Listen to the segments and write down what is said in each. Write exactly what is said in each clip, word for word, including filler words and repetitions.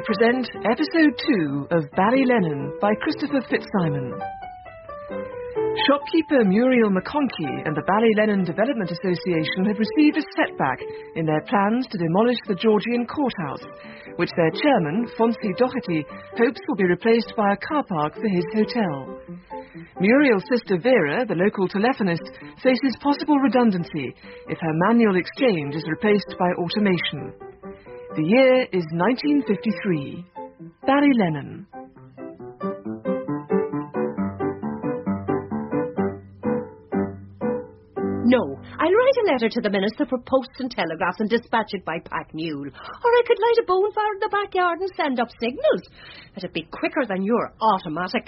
present Episode two of Ballylennon by Christopher Fitzsimon. Shopkeeper Muriel McConkie and the Ballylennon Development Association have received a setback in their plans to demolish the Georgian Courthouse, which their chairman, Fonzie Doherty, hopes will be replaced by a car park for his hotel. Muriel's sister Vera, the local telephonist, faces possible redundancy if her manual exchange is replaced by automation. The year is nineteen fifty-three. Ballylennon. No, I'll write a letter to the Minister for Posts and Telegraphs and dispatch it by pack mule. Or I could light a bonfire in the backyard and send up signals. It'd be quicker than your automatic.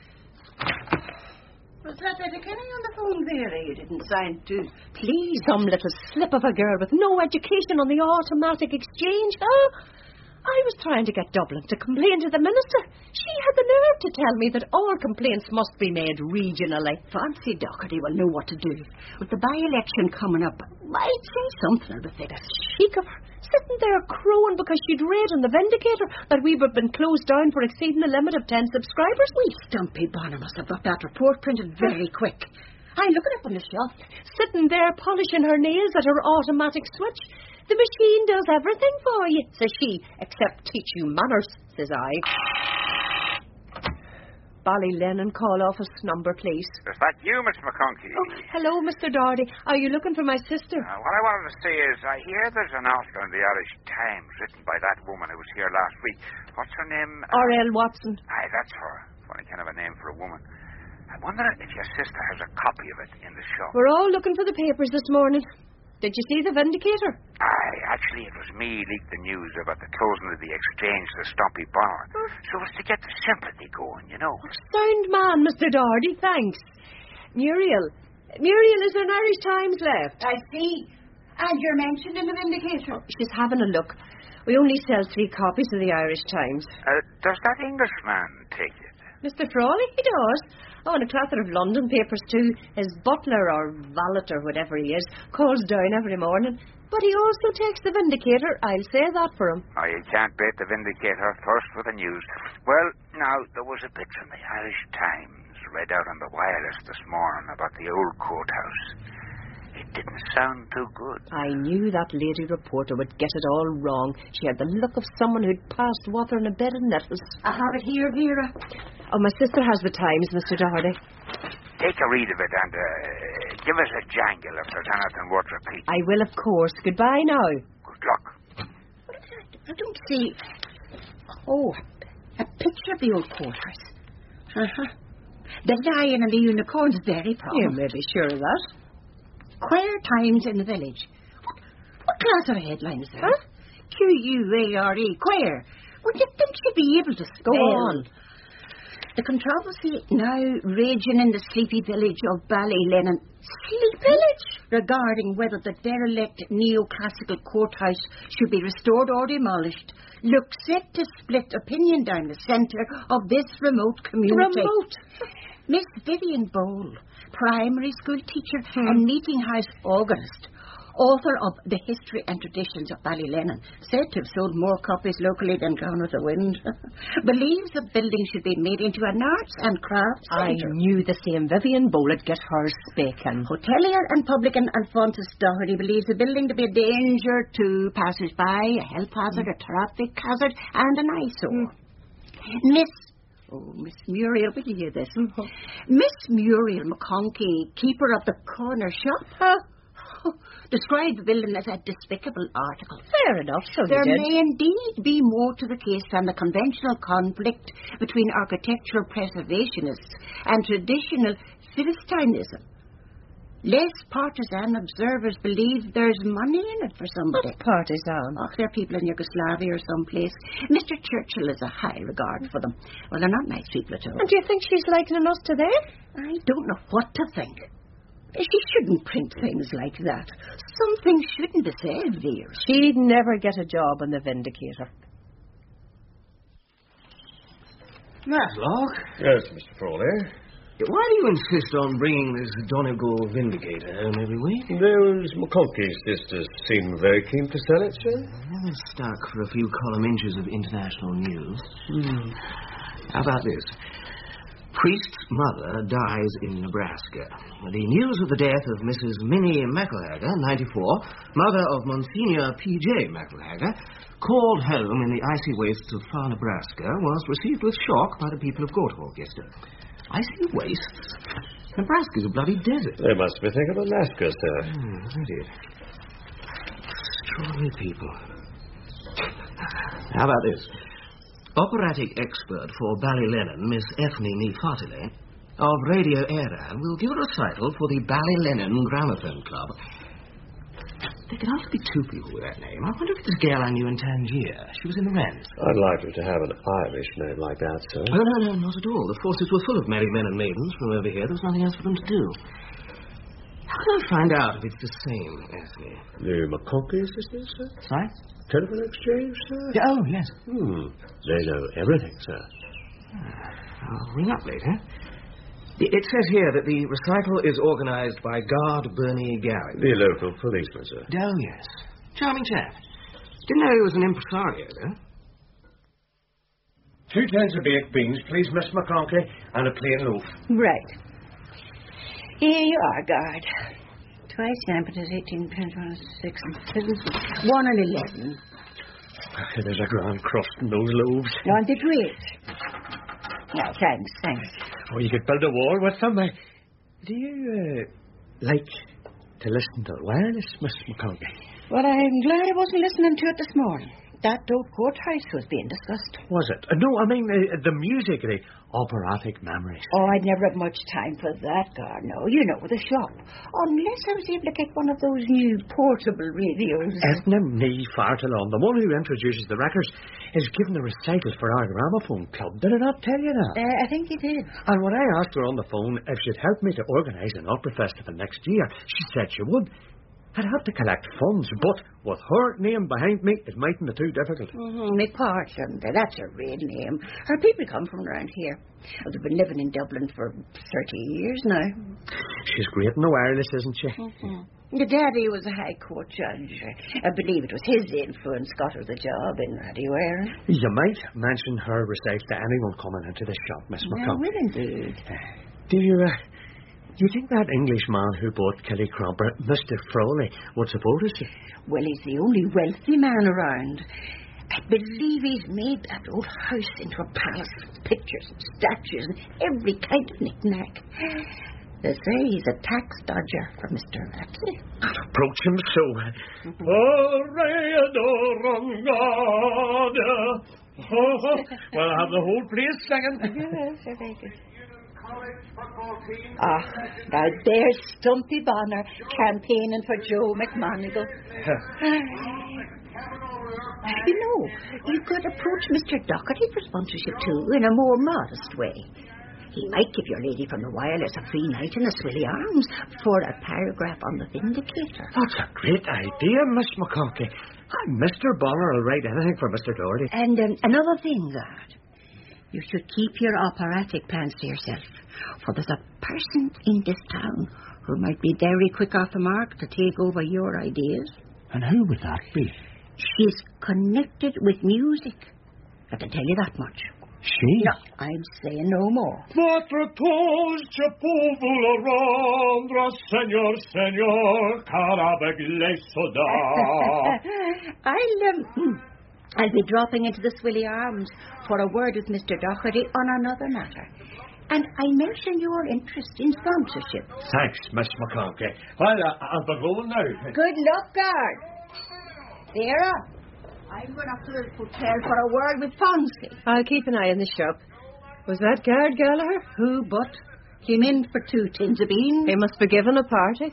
Was that Betty Kenny on the phone, Vera? You didn't sound too pleased. Some little slip of a girl with no education on the automatic exchange, though. I was trying to get Dublin to complain to the Minister. She had the nerve to tell me that all complaints must be made regionally. Fonzie Doherty will know what to do. With the by-election coming up, I'd say something about it. Cheek of her, sitting there crowing because she'd read in the Vindicator that we had been closed down for exceeding the limit of ten subscribers. We Stumpy Bonner must have got that report printed very quick. I look it up on the shelf. Sitting there polishing her nails at her automatic switch. The machine does everything for you, says she, except teach you manners, says I. Ballylennon call office number, please. Is that you, Miss McConkie? Oh, hello, Mister Doherty. Are you looking for my sister? Uh, what I wanted to say is, I hear there's an article in the Irish Times written by that woman who was here last week. What's her name? R L Watson. Aye, that's her. Funny kind of a name for a woman. I wonder if your sister has a copy of it in the shop. We're all looking for the papers this morning. Did you see the Vindicator? Aye, actually it was me leaked the news about the closing of the exchange to Stumpy Bonner. Oh. So as to get the sympathy going, you know. Sound man, Mister Doherty, thanks. Muriel. Muriel, is there an Irish Times left? I see. And you're mentioned in the Vindicator. Oh, she's having a look. We only sell three copies of the Irish Times. Uh, does that Englishman take it? Mister Frawley, he does. Oh, and a clutter of London papers too. His butler or valet or whatever he is calls down every morning. But he also takes the Vindicator. I'll say that for him. Oh, you can't beat the Vindicator first with the news. Well, now, there was a bit from the Irish Times read out on the wireless this morning about the old courthouse. It didn't sound too good. I knew that lady reporter would get it all wrong. She had the look of someone who'd passed water in a bed of nettles. I have it here, Vera. Oh, my sister has the Times, Mister Doherty. Take a read of it and uh, give us a jangle if there's anything worth repeating. I will, of course. Goodbye now. Good luck. I don't see... Oh, a picture of the old courthouse. Uh-huh. The lion and the unicorn's very proud. You may be sure of that. Queer times in the village. What, what class of headline is that? Huh? Q U A R E, queer. Would you think she'd be able to spell? Go on. The controversy now raging in the sleepy village of Ballylennon. Sleepy village? Regarding whether the derelict neoclassical courthouse should be restored or demolished, looks set to split opinion down the centre of this remote community. Remote? Miss Vivian Bowl, primary school teacher hmm. and meeting house organist, author of The History and Traditions of Ballylennon, said to have sold more copies locally than Gone with the Wind, believes the building should be made into an arts and crafts I centre. knew the same Vivian Bowl would get hers speaking. Hotelier and publican Alphonsus Doherty believes the building to be a danger to passers-by, a health hazard, mm. a traffic hazard, and an eyesore. Mm. Miss Oh, Miss Muriel, will you hear this? Mm-hmm. Miss Muriel McConkie, keeper of the corner shop, huh? described the building as a despicable article. Fair enough, so there you did. may indeed be more to the case than the conventional conflict between architectural preservationists and traditional Philistinism. Less partisan observers believe there's money in it for somebody. What partisan? Oh, they're people in Yugoslavia or someplace. Mister Churchill has a high regard for them. Well, they're not nice people at all. And do you think she's likening us to them? I don't know what to think. She shouldn't print things like that. Some things shouldn't be said, Vera. She'd never get a job on the Vindicator. Matlock? Yes, Mister Frawley. Why do you insist on bringing this Donegal Vindicator home every week? Those McConkie sisters seem very keen to sell it, sir. Never stuck for a few column inches of international news. Hmm. How about this? Priest's mother dies in Nebraska. The news of the death of Missus Minnie McElhager, ninety-four, mother of Monsignor P J McElhager, called home in the icy wastes of far Nebraska, was received with shock by the people of Gorthorpe yesterday. Icy wastes? Nebraska's a bloody desert. They must be thinking of Alaska, sir. Hmm, isn't it? Extraordinary people. How about this? Operatic expert for Ballylennon, Miss Ethne Nefartile, of Radio Erin, will give a recital for the Ballylennon Gramophone Club. There can hardly be two people with that name. I wonder if this girl I knew in Tangier. She was in the Rents. Unlikely to have an Irish name like that, sir. Oh, no, no, not at all. The forces were full of married men and maidens from over here. There was nothing else for them to do. How can I find out if it's the same, Ethne? The McConkie sisters, sir? Sorry? Telephone exchange, sir? Yeah, oh, yes. Hmm. They know everything, sir. I'll ring up later. It says here that the recital is organised by Guard Bernie Garrett. The local policeman, sir. Oh, yes. Charming chap. Didn't know he was an impresario, though. Two tins of baked beans, please, Miss McConkie, and a plain loaf. Right. Here you are, Guard. Twice nine, but there's eighteen, ten, twelve, six, and seven, one and eleven. There's a grand crust in those loaves. On the great. No, thanks, thanks. Oh, you could build a wall with them. Uh, do you, uh, like to listen to wireless, Miss McConkie? Well, I'm glad I wasn't listening to it this morning. That old courthouse was being discussed. Was it? Uh, no, I mean uh, the music, the operatic memories. Oh, I'd never had much time for that, God, no. You know, the shop. Unless I was able to get one of those new portable radios. Ethne Nefartile, the one who introduces the records, is giving the recital for our gramophone club. Did I not tell you that? Uh, I think you did. And when I asked her on the phone if she'd help me to organise an opera festival next year, she said she would. I'd have to collect funds, but with her name behind me, it mightn't be too difficult. Mm-hmm. McPartland, that's a real name. Her people come from around here. Oh, they've been living in Dublin for thirty years now. She's great in the wireless, isn't she? Mm-hmm. The daddy was a high court judge. I believe it was his influence got her the job in Radio Erin. You might mention her recital to anyone coming into the shop, Miss I McConkie. will indeed. Do you, uh... Do you think that Englishman who bought Killycrumber, Mister Froley, would support us? Well, he's the only wealthy man around. I believe he's made that old house into a palace with pictures and statues and every kind of knick-knack. They say he's a tax dodger for Mister Ratsey. Approach him so. Well, I have the whole place singing. Yes, very good. Ah, now there's Stumpy Bonner campaigning for Joe McMonigal. You know, you could approach Mister Doherty for sponsorship too, in a more modest way. He might give your lady from the wireless a free night in the Swilly Arms for a paragraph on the Vindicator. That's a great idea, Miss McConkie. And Mister Bonner will write anything for Mister Doherty. And um, another thing, Guard. You should keep your operatic plans to yourself, for there's a person in this town who might be very quick off the mark to take over your ideas. And who would that be? She's connected with music. I can tell you that much. She? No, I'm saying no more. I'll, um, I'll be dropping into the Swilly Arms for a word with Mister Doherty on another matter. And I mention your interest in sponsorship. Thanks, Miss McConkie. Well, uh, I'll be going now. Good luck, Guard. Sarah, I'm going up to the hotel for a word with Fonzie. I'll keep an eye on the shop. Was that Guard Gallagher? Who but? Came in for two tins of beans. He must be giving a party.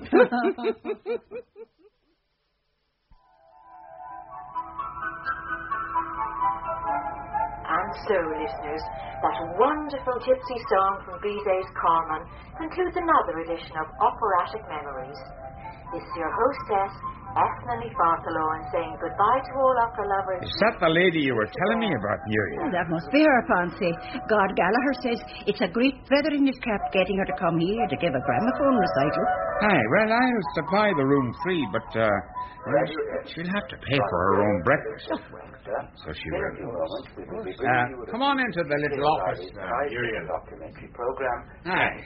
And so, listeners, that wonderful gypsy song from Bizet's Carmen concludes another edition of Operatic Memories. This is your hostess, Ethna Farthaloran, saying goodbye to all opera lovers. Is that the lady you were telling me about, Muriel? Oh, that must be her, Fancy. God Gallagher says it's a great feather in his cap getting her to come here to give a gramophone recital. Aye, well, I'll supply the room free, but uh, well, she'll have to pay for her own breakfast. So she will. Uh, come on into the little office, uh, Muriel. Documentary program. Aye.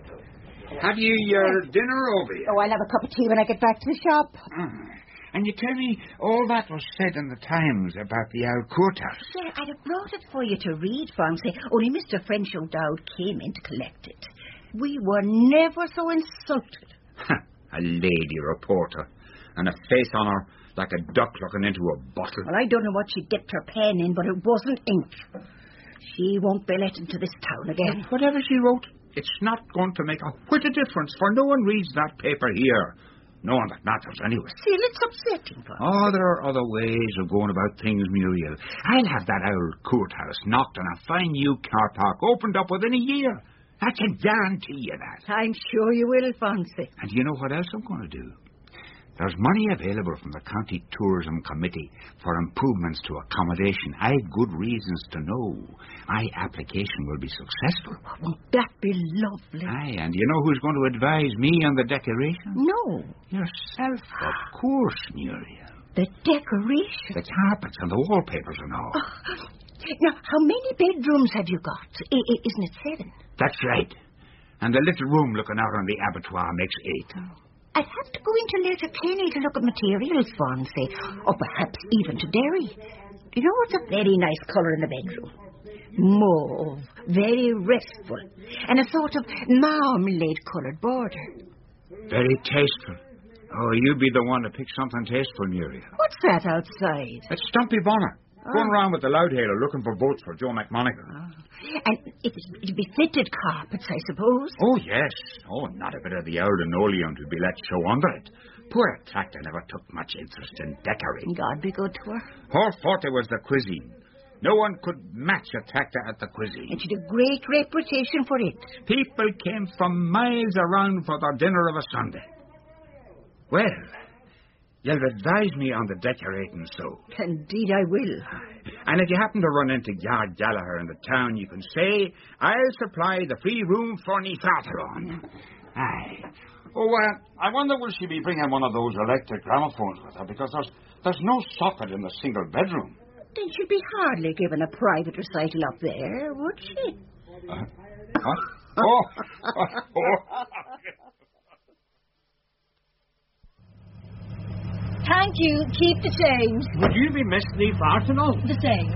Have you your dinner over yet? Oh, I'll have a cup of tea when I get back to the shop. Ah. And you tell me all that was said in the Times about the old courthouse. Yeah, I'd have brought it for you to read, Fancy, only Mister French O'Dowd came in to collect it. We were never so insulted. A lady reporter, and a face on her like a duck looking into a bottle. Well, I don't know what she dipped her pen in, but it wasn't ink. She won't be let into this town again. Whatever she wrote, it's not going to make a whit of difference, for no one reads that paper here. No one that matters, anyway. Still, it's upsetting, Fancy. Oh, there are other ways of going about things, Muriel. I'll have that old courthouse knocked and a fine new car park opened up within a year. I can guarantee you that. I'm sure you will, Fancy. And you know what else I'm going to do? There's money available from the County Tourism Committee for improvements to accommodation. I've good reasons to know my application will be successful. Won't that be lovely? Aye, and you know who's going to advise me on the decoration? No. Yourself, of course, Muriel. The decoration? The carpets and the wallpapers and all. Oh. Now, how many bedrooms have you got? I, I, isn't it seven? That's right. And the little room looking out on the abattoir makes eight. Oh. I'd have to go into Letterkenny to look at materials, Fancy, or perhaps even to Derry. You know what's a very nice colour in the bedroom? Mauve, very restful, and a sort of marmalade-coloured border. Very tasteful. Oh, you be the one to pick something tasteful, Muriel. What's that outside? It's Stumpy Bonner. Oh. Going around with the loudhailer looking for boats for Joe McMonigle. Oh. And it, it'd be fitted carpets, I suppose. Oh, yes. Oh, not a bit of the old linoleum to be let show under it. Poor Tractor never took much interest in decorating. God be good to her. Her forte was the cuisine. No one could match a Tractor at the cuisine. And she'd a great reputation for it. People came from miles around for their dinner of a Sunday. Well, you'll advise me on the decorating, so. Indeed I will. And if you happen to run into Yard Gallagher in the town, you can say, I'll supply the free room for me Farthaloran. Aye. Oh, uh, I wonder will she be bringing one of those electric gramophones with her, because there's, there's no socket in the single bedroom. Then she'd be hardly given a private recital up there, would she? Uh, what? Oh! oh, oh. Thank you. Keep the change. Would you be Miss Lee Farthaloran? The same.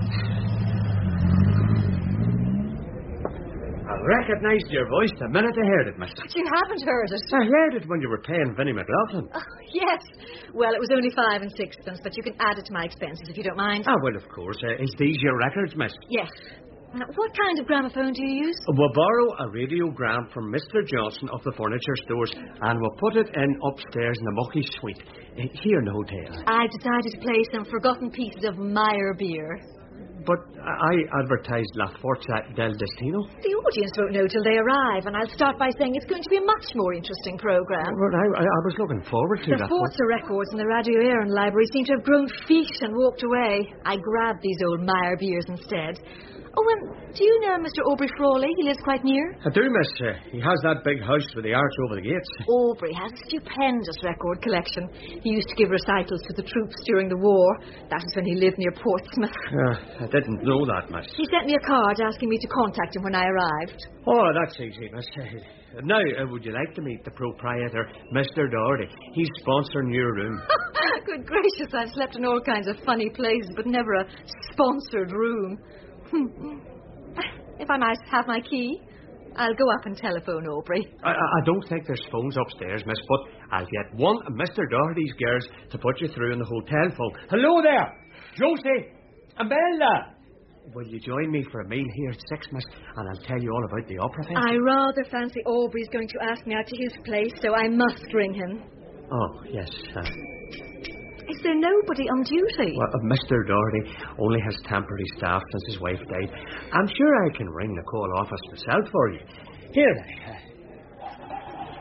I recognised your voice the minute I heard it, mister. But you haven't heard it. I heard it when you were paying Vinnie McLaughlin. Oh, yes. Well, it was only five and sixpence, but you can add it to my expenses if you don't mind. Ah, well, of course. Uh, is these your records, miss? Yes. Now, what kind of gramophone do you use? We'll borrow a radiogram from Mister Johnson of the furniture stores, and we'll put it in upstairs in the mucky suite, uh, here in the hotel. I've decided to play some forgotten pieces of Meyer beer. But I advertised La Forza del Destino. The audience won't know till they arrive, and I'll start by saying it's going to be a much more interesting programme. Well, I, I, I was looking forward to the that. The Forza records in the Radio Éireann library seem to have grown feet and walked away. I grabbed these old Meyer beers instead. Oh, and do you know Mister Aubrey Frawley? He lives quite near. I do, miss. Uh, he has that big house with the arch over the gates. Aubrey has a stupendous record collection. He used to give recitals to the troops during the war. That was when he lived near Portsmouth. Uh, I didn't know that, miss. He sent me a card asking me to contact him when I arrived. Oh, that's easy, miss. Uh, now, uh, would you like to meet the proprietor, Mister Doherty? He's sponsoring your room. Good gracious, I've slept in all kinds of funny places, but never a sponsored room. If I might have my key, I'll go up and telephone Aubrey. I, I don't think there's phones upstairs, miss, but I'll get one of Mister Doherty's girls to put you through in the hotel phone. Hello there, Josie and Bella. Will you join me for a meal here at six, miss, and I'll tell you all about the opera festival? I rather fancy Aubrey's going to ask me out to his place, so I must ring him. Oh, yes, uh... Is there nobody on duty? Well, uh, Mister Doherty only has temporary staff since his wife died. I'm sure I can ring the call office myself for you. Here, then.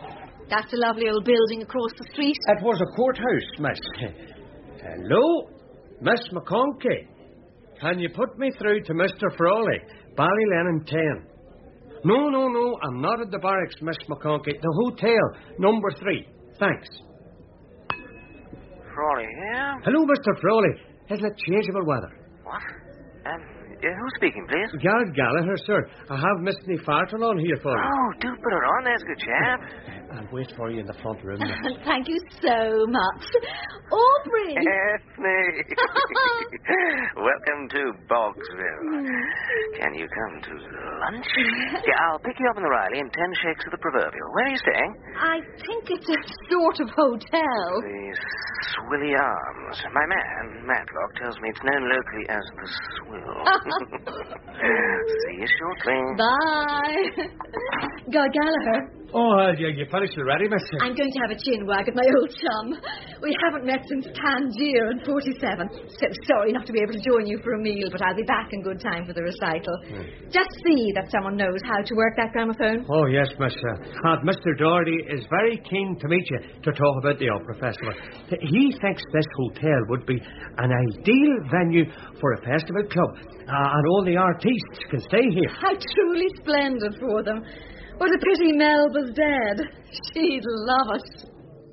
That's a lovely old building across the street. It was a courthouse, miss. Hello, Miss McConkey. Can you put me through to Mister Frawley, Ballylennon ten? No, no, no, I'm not at the barracks, Miss McConkey. The hotel, number three. Thanks. Frawley here? Hello, Mister Frawley. Isn't it changeable weather? What? Um, uh, who's speaking, please? Garrett Gallagher, sir. I have Miss Nefartle on here for you. Oh, do put her on, there's a good chap. I'll wait for you in the front room. Thank you so much. Aubrey! Ethne! Welcome to Bogsville. Can you come to lunch? Yeah, I'll pick you up in the Riley in ten shakes of the proverbial. Where are you staying? I think it's a sort of hotel. The Swilly Arms. My man, Matlock, tells me it's known locally as the Swill. See you shortly. Bye. Guy Gallagher. Oh, uh, you, you finished already, miss? I'm going to have a chin wag at my old chum. We haven't met since Tangier in forty-seven. So sorry not to be able to join you for a meal, but I'll be back in good time for the recital. Hmm. Just see that someone knows how to work that gramophone. Oh, yes, miss. Uh, and Mister Doherty is very keen to meet you to talk about the Opera Festival. He thinks this hotel would be an ideal venue for a festival club, uh, and all the artists can stay here. How truly splendid for them. What a pity Melba's dead. She'd love it.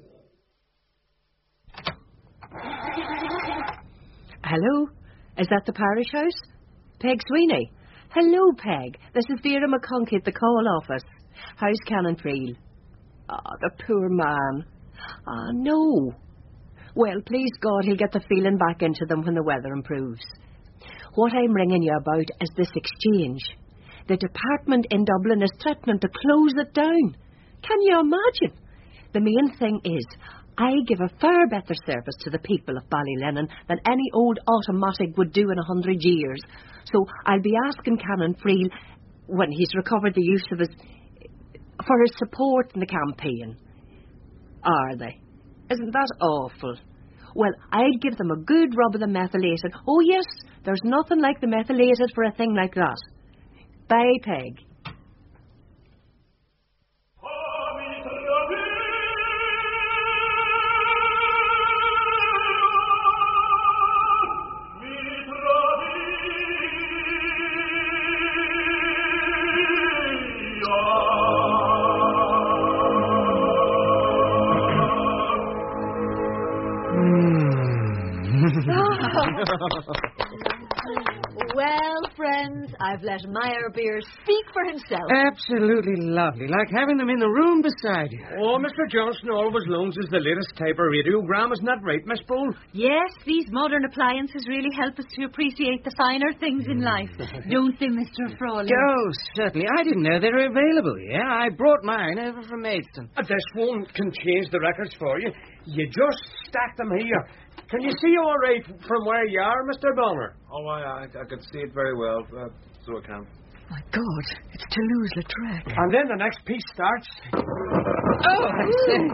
Hello? Is that the parish house? Peg Sweeney? Hello, Peg. This is Vera McConkey at the call office. How's Canon Freel? Ah, oh, the poor man. Ah, oh, no. Well, please God, he'll get the feeling back into them when the weather improves. What I'm ringing you about is this exchange. The department in Dublin is threatening to close it down. Can you imagine? The main thing is, I give a far better service to the people of Ballylennon than any old automatic would do in a hundred years. So I'll be asking Canon Freel, when he's recovered the use of his, for his support in the campaign. Are they? Isn't that awful? Well, I'd give them a good rub of the methylated. Oh, yes, there's nothing like the methylated for a thing like that. Bye, Peg. Well, friends, I've let Meyerbeer speak for himself. Absolutely lovely. Like having them in the room beside you. Oh, Mister Johnson always loans us the latest type of radiogram. Isn't that right, Miss Bull? Yes, these modern appliances really help us to appreciate the finer things in life. Don't they, Mister Frawley? Oh, certainly. I didn't know they were available here. I brought mine over from Maidstone. Uh, this one can change the records for you. You just stack them here. Can you see all right from where you are, Mister Bonner? Oh, I, I, I can see it very well, uh, so I can. My God, it's Toulouse-Lautrec. And then the next piece starts. Oh, I see.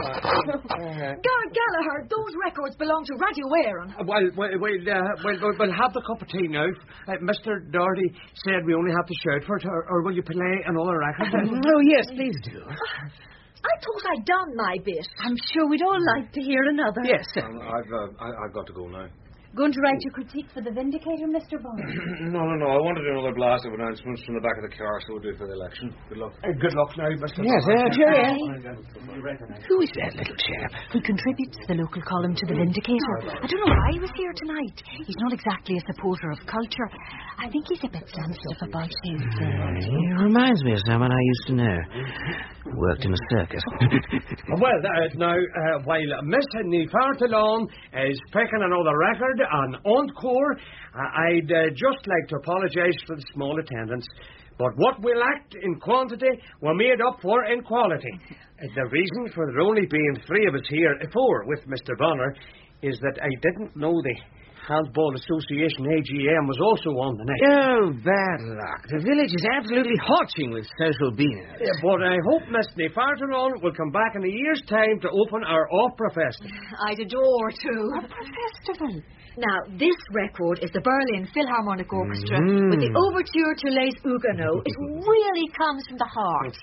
Garrett Gallagher, those records belong to Radio Éireann. Uh, well, well, well, uh, well, well, we'll have the cup of tea now. Uh, Mister Doherty said we only have to shout for it, or, or will you play another record? Oh, yes, please do. I thought I'd done my bit. I'm sure we'd all like to hear another. Yes, sir. Um, I've, uh, I, I've got to go now. Going to write your critique for the Vindicator, Mister Bond? no, no, no. I want to do another blast of announcements from the back of the car, so we'll do it for the election. Good luck. Uh, good luck now, Mister Yes, uh, cheerio. Who is that little chap? He contributes the local column to the Vindicator. I don't know why he was here tonight. He's not exactly a supporter of culture. I think he's a bit sensitive about his... Uh... He reminds me of someone I used to know. Worked in a circus. Well, uh, now, uh, while Miss Nefartle is picking another record on Encore, uh, I'd uh, just like to apologise for the small attendance. But what we lacked in quantity were made up for in quality. Uh, the reason for there only being three of us here, four with Mister Bonner, is that I didn't know the Handball Association A G M was also on the night. Oh, bad luck. The village is absolutely hotching with social beaners. Yeah, but I hope Miss Nefartalon will come back in a year's time to open our opera festival. I'd adore to. Opera festival. Now, this record is the Berlin Philharmonic Orchestra Mm. with the Overture to Les Huguenots. It really comes from the heart.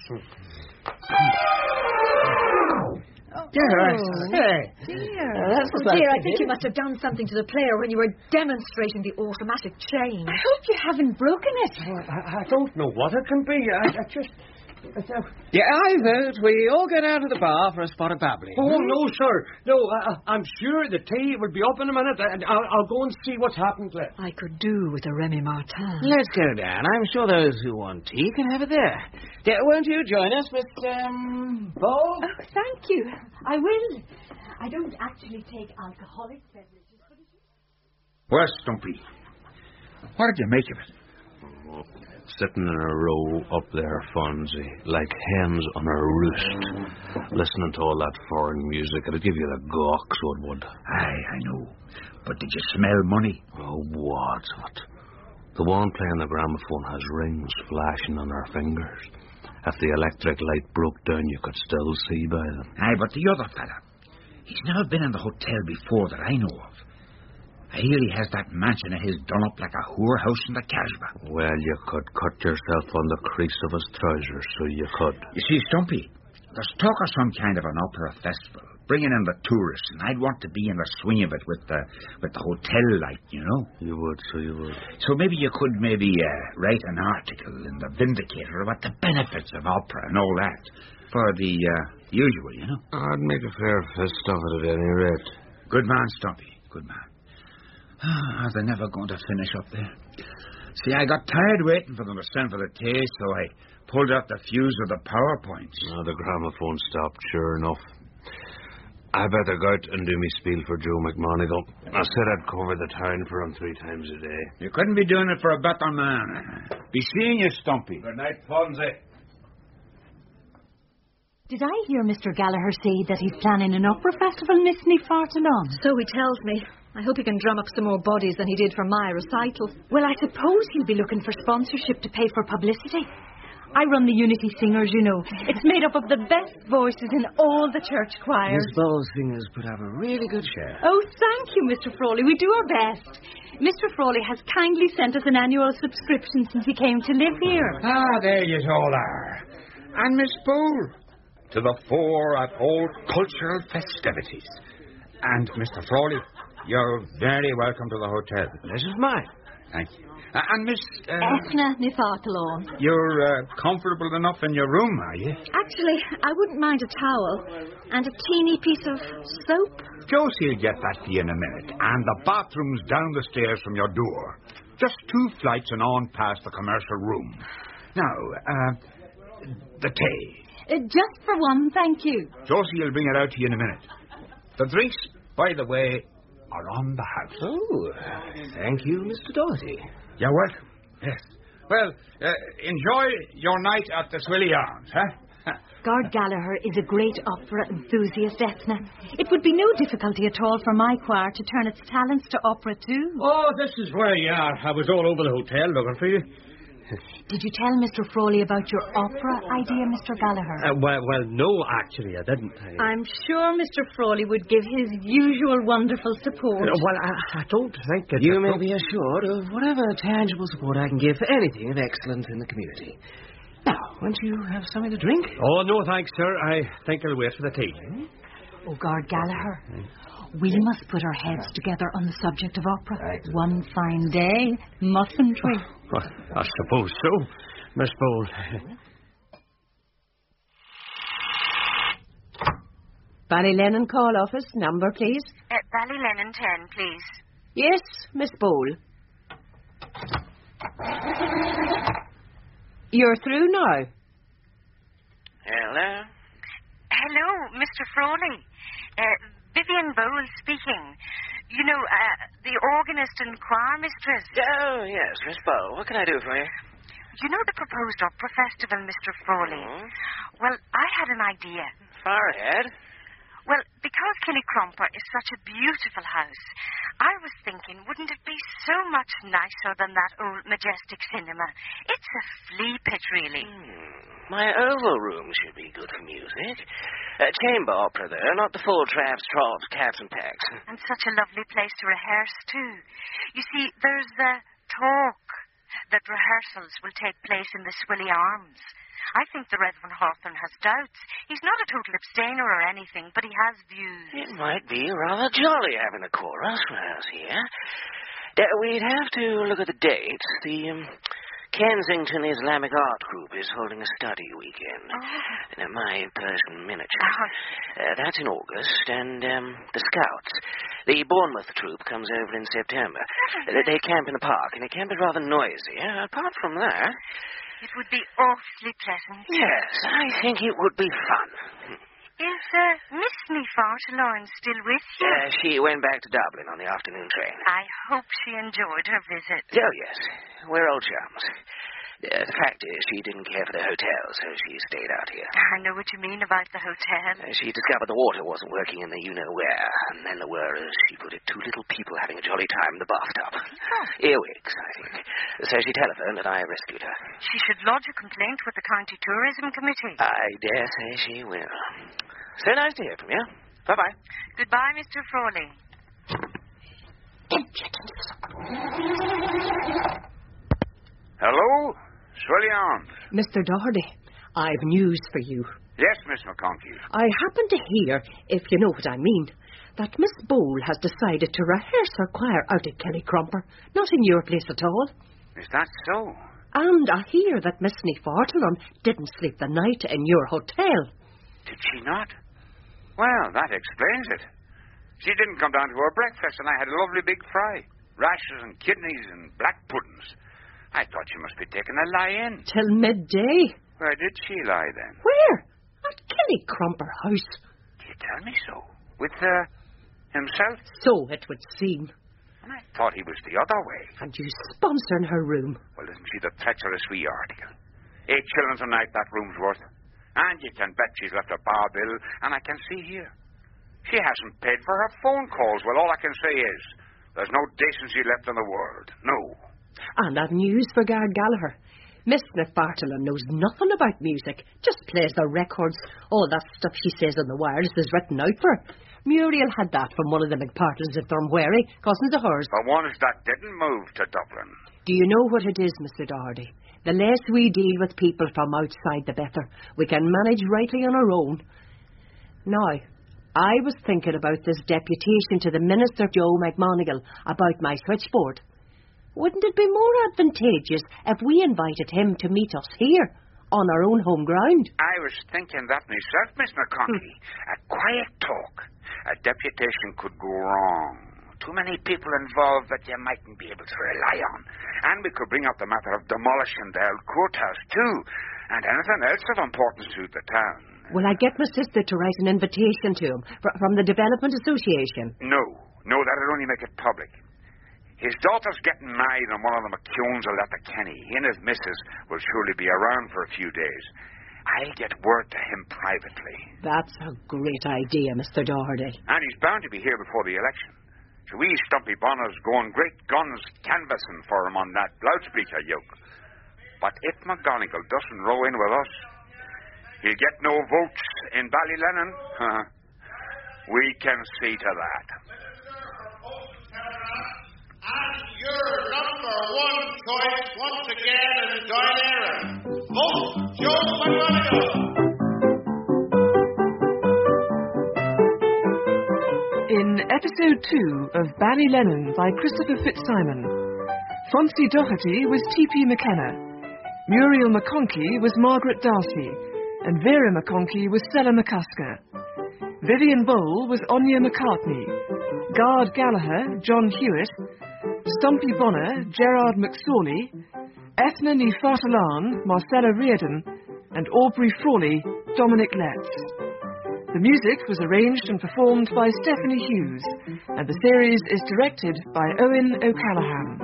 Yes. Hey. Dear. Uh, that's Oh, what dear, I I think you must have done something to the player when you were demonstrating the automatic change. I hope you haven't broken it. Well, I, I don't know what it can be. I, I just... I, I, Yeah, I vote we all get out of the bar for a spot of babbling. Oh, no, sir. No, I, I'm sure the tea will be up in a minute, and I'll, I'll go and see what's happened to it. I could do with a Remy Martin. Let's go down. I'm sure those who want tea can have it there. Yeah, won't you join us, Mister Um, Ball? Oh, thank you. I will. I don't actually take alcoholic beverages, but it's... Well, Stumpy, what did you make of it? Sitting in a row up there, Fonzie, like hens on a roost, listening to all that foreign music. It'll give you the gawks, so it would. Aye, I know. But did you smell money? Oh, what's what? The one playing the gramophone has rings flashing on her fingers. If the electric light broke down, you could still see by them. Aye, but the other fella, he's never been in the hotel before that I know of. I hear he has that mansion of his done up like a whorehouse in the Casbah. Well, you could cut yourself on the crease of his trousers, so you could. You see, Stumpy, there's talk of some kind of an opera festival, bringing in the tourists, and I'd want to be in the swing of it with the with the hotel light, you know. You would, so you would. So maybe you could maybe uh, write an article in the Vindicator about the benefits of opera and all that, for the uh, usual, you know. I'd make a fair fist of it at any rate. Good man, Stumpy, good man. Ah, they're never going to finish up there. See, I got tired waiting for them to send for the tea, so I pulled out the fuse of the PowerPoints. Oh, the gramophone stopped, sure enough. I better go out and do me spiel for Joe McMonigal. I said I'd cover the town for him three times a day. You couldn't be doing it for a better man. Be seeing you, Stumpy. Good night, Fonzie. Did I hear Mister Gallagher say that he's planning an opera festival, Miss Nefartalon? So he tells me. I hope he can drum up some more bodies than he did for my recital. Well, I suppose he'll be looking for sponsorship to pay for publicity. I run the Unity Singers, you know. It's made up of the best voices in all the church choirs. Miss Ball's singers put up a really good show. Oh, thank you, Mister Frawley. We do our best. Mister Frawley has kindly sent us an annual subscription since he came to live here. Ah, there you all are. And Miss Bowl, to the fore at all cultural festivities. And Mister Frawley, you're very welcome to the hotel. This is mine. Thank you. Uh, and Miss... Uh, Ethna Nefartalon. you're uh, comfortable enough in your room, are you? Actually, I wouldn't mind a towel and a teeny piece of soap. Josie will get that for you in a minute. And the bathroom's down the stairs from your door. Just two flights and on past the commercial room. Now, uh, the tea. Uh, just for one, thank you. Josie will bring it out to you in a minute. The drinks, by the way, are on the house. Oh, thank you, Mister Doherty. You're welcome. Yes. Well, uh, enjoy your night at the Swilly Arms, huh? Gord Gallagher is a great opera enthusiast, Ethna. It would be no difficulty at all for my choir to turn its talents to opera, too. Oh, this is where you are. I was all over the hotel looking for you. Did you tell Mister Frawley about your opera idea, Mister Gallagher? Uh, well, well, no, actually, I didn't. I... I'm sure Mister Frawley would give his usual wonderful support. Uh, well, I, I don't think it's... You a may pro- be assured of whatever tangible support I can give for anything of excellence in the community. Now, won't you have something to drink? Oh, no, thanks, sir. I think I'll wait for the tea. Oh, Gord Gallagher, we must put our heads together on the subject of opera. Right. One fine day, mustn't we? Well, I suppose so, Miss Bowl. Ballylennon call office, number, please. Uh, Ballylennon ten, please. Yes, Miss Bowl. You're through now. Hello? Hello, Mister Frawley. Uh, Vivian Bowles speaking. You know, uh, the organist and choir mistress. Oh, yes, Miss Bowl. What can I do for you? You know the proposed opera festival, Mister Frawley? Hmm? Well, I had an idea. Far ahead. Well, because Killycrumper is such a beautiful house, I was thinking, wouldn't it be so much nicer than that old majestic cinema? It's a flea pit, really. Hmm. My oval room should be good for music. A chamber opera, though, not the full traps, trolls, cats, and packs. And such a lovely place to rehearse, too. You see, there's the talk that rehearsals will take place in the Swilly Arms. I think the Reverend Hawthorne has doubts. He's not a total abstainer or anything, but he has views. It might be rather jolly having a chorus for us here. Uh, we'd have to look at the dates. The um, Kensington Islamic Art Group is holding a study weekend. Oh. Uh, my person miniature. Uh, that's in August. And um, the Scouts. The Bournemouth troupe comes over in September. Uh, they camp in the park, and it can be rather noisy. Uh, apart from that... It would be awfully pleasant. Yes, I think it would be fun. Is uh, Miss Nefartalorn still with you? Uh, she went back to Dublin on the afternoon train. I hope she enjoyed her visit. Oh, yes. We're old chums. Uh, the fact is, she didn't care for the hotel, so she stayed out here. I know what you mean about the hotel. Uh, she discovered the water wasn't working in the you-know-where, and then there were, as she put it, two little people having a jolly time in the bathtub. Oh. Earwigs, I think. So she telephoned, and I rescued her. She should lodge a complaint with the County Tourism Committee. I dare say she will. So nice to hear from you. Bye-bye. Goodbye, Mister Frawley. Hello? Swilly Arms. Mister Doherty, I've news for you. Yes, Miss McConkey. I happen to hear, if you know what I mean, that Miss Bowl has decided to rehearse her choir out at Killycrumper, not in your place at all. Is that so? And I hear that Miss Nefartalorn didn't sleep the night in your hotel. Did she not? Well, that explains it. She didn't come down to her breakfast, and I had a lovely big fry. Rashes and kidneys and black puddings. I thought she must be taking a lie-in. Till midday. Where did she lie, then? Where? At Killycrumper House. You tell me so. With, uh, himself? So it would seem. And I thought he was the other way. And you sponsoring her room. Well, isn't she the treacherous wee article? Eight shillings a night that room's worth. And you can bet she's left a bar bill, and I can see here. She hasn't paid for her phone calls. Well, all I can say is, there's no decency left in the world. No. And that news for Gard Gallagher. Miss Nefartalorn knows nothing about music, just plays the records. All that stuff she says on the wireless is written out for her. Muriel had that from one of the McPartles at Thornbury, cousins of hers. The ones that didn't move to Dublin. Do you know what it is, Mister Doherty? The less we deal with people from outside, the better. We can manage rightly on our own. Now, I was thinking about this deputation to the Minister Joe McMonigal about my switchboard. Wouldn't it be more advantageous if we invited him to meet us here, on our own home ground? I was thinking that myself, Miss McConkey. A quiet talk. A deputation could go wrong. Too many people involved that you mightn't be able to rely on. And we could bring up the matter of demolishing the old courthouse, too. And anything else of importance to the town. Will I get my sister to write an invitation to him fr- from the Development Association? No. No, that'll only make it public. His daughter's getting married on one of the McKeowns of Letterkenny. He and his missus will surely be around for a few days. I'll get word to him privately. That's a great idea, Mister Doherty. And he's bound to be here before the election. So we Stumpy Bonner's going great guns canvassing for him on that loudspeaker yoke. But if McGonigal doesn't row in with us, he'll get no votes in Ballylennon. We can see to that. And your number one choice once again is Doyle Aaron. Vote Joe McGonigal. In episode two of Ballylennon by Christopher Fitzsimon, Fonzie Doherty was T P McKenna, Muriel McConkey was Margaret Darcy, and Vera McConkey was Stella McCusker. Vivian Bowl was Anya McCartney, Gard Gallagher, John Hewitt, Stumpy Bonner, Gerard McSorley, Ethna Nefartalorn, Marcella Reardon, and Aubrey Frawley, Dominic Letts. The music was arranged and performed by Stephanie Hughes, and the series is directed by Owen O'Callaghan.